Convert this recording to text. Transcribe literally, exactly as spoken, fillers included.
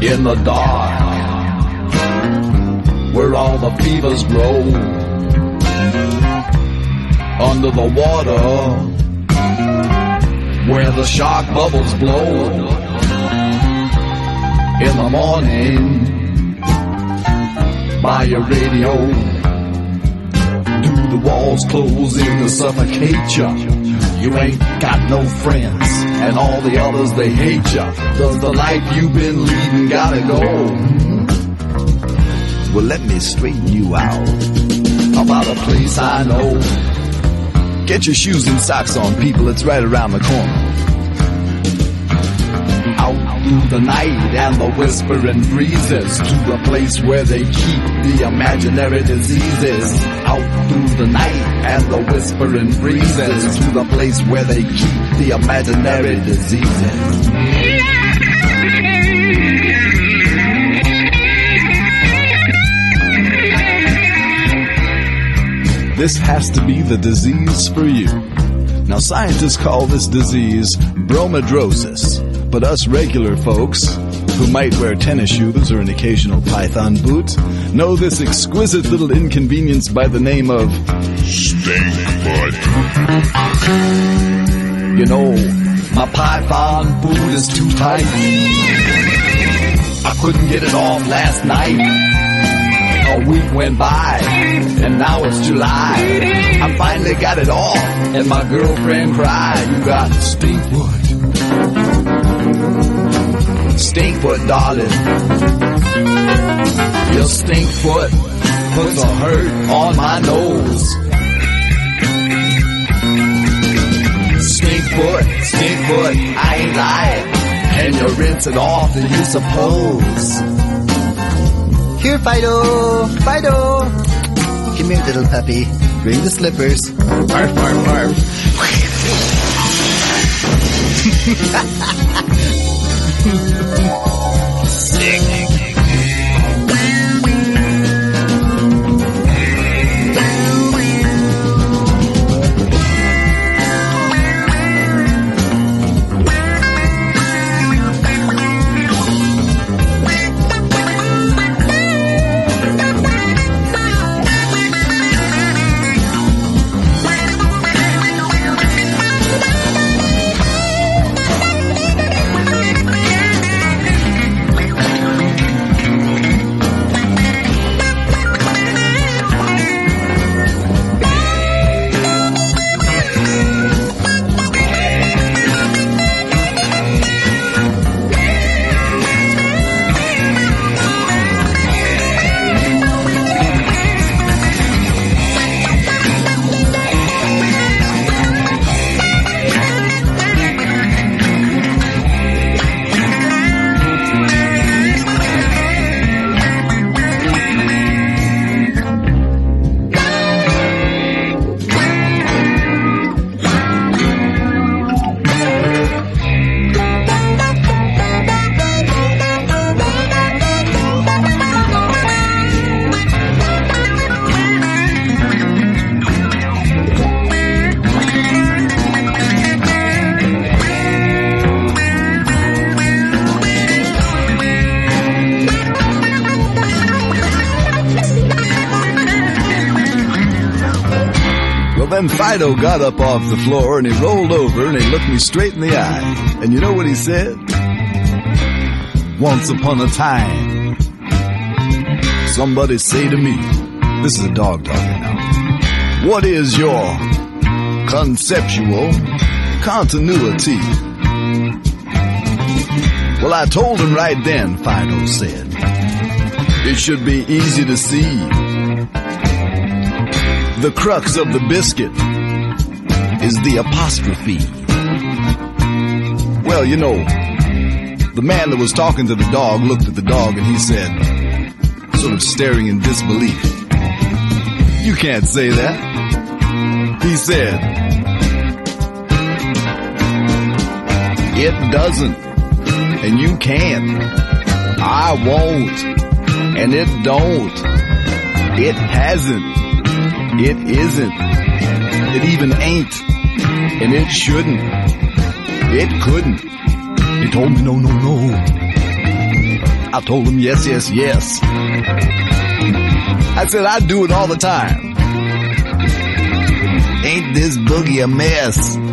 in the dark, where all the fevers grow, under the water, where the shark bubbles blow. In the morning, by your radio, do the walls close in to suffocate ya? You ain't got no friends, and all the others, they hate ya. Does the life you've been leading gotta go? Well, let me straighten you out about a place I know. Get your shoes and socks on, people, it's right around the corner. Out through the night and the whispering breezes, to a place where they keep the imaginary diseases. Out through the night and the whispering breezes, to the place where they keep the imaginary diseases. This has to be the disease for you. Now, scientists call this disease bromidrosis, but us regular folks, who might wear tennis shoes or an occasional python boot, know this exquisite little inconvenience by the name of stink foot. You know, my python boot is too tight. I couldn't get it off last night. A week went by, and now it's July. I finally got it off, and my girlfriend cried. You got stink foot. Stink foot, darling. Your stink foot puts a hurt on my nose. Stink foot, stink foot, I ain't lying. And you rinse it off, do you suppose? Here, Fido! Fido! Come here, little puppy. Bring the slippers. Barf, barf, barf. Sick. Then Fido got up off the floor and he rolled over and he looked me straight in the eye. And you know what he said? Once upon a time, somebody say to me, this is a dog talking now, what is your conceptual continuity? Well, I told him right then, Fido said, it should be easy to see. The crux of the biscuit is the apostrophe. Well, you know, the man that was talking to the dog looked at the dog and he said, sort of staring in disbelief, you can't say that. He said, it doesn't, and you can't. I won't, and it don't. It hasn't. It isn't. It even ain't. And it shouldn't. It couldn't. He told me no, no, no. I told him yes, yes, yes. I said I'd do it all the time. Ain't this boogie a mess?